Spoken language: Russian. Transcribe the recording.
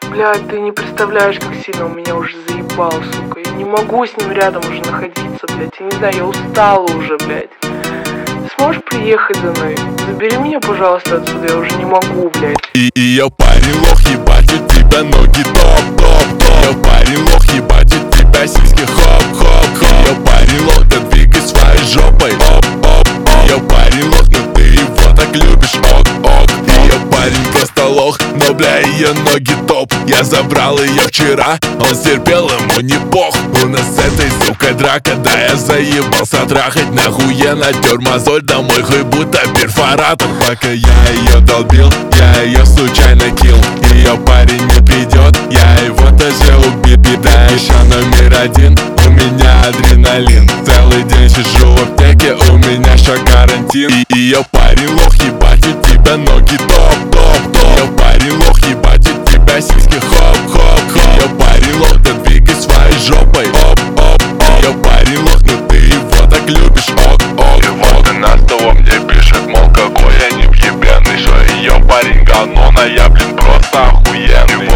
Блядь, ты не представляешь, как сильно он меня уже заебал, сука. Я не могу с ним рядом уже находиться, блядь. Я не знаю, я устала уже, блядь. Ты сможешь приехать за мной? Забери меня, пожалуйста, отсюда, я уже не могу, блядь. И я парень лох, ебать, у тебя ноги топ. Я парень лох, ебать, у тебя сиськи хоп. Я парень лох, да двигай своей жопой. Я парень лох, но ты его так любишь, ок. Я парень просто лох, но бля ее ноги топ. Я забрал ее вчера, он стерпел, ему не пох. У нас с этой сукой драка, да я заебался трахать. Нахуй я натер мозоль, да мой хуй будто перфоратор. Пока я ее долбил, я ее случайно кил. Ее парень не придет, я его тоже убил. Да еще номер один, у меня адреналин. Целый день сижу в аптеке, у меня еще карантин. И ее парень лох, ебать, у тебя ноги топ. Я парень лох, ебать, у тебя сиськи хоп. Я парень лох, да двигай своей жопой. Я парень лох, но ты его так любишь, ок. И вот она снова мне пишет, мол, какой я невъебенный. Что ее парень говно, но я, блин, просто охуенный.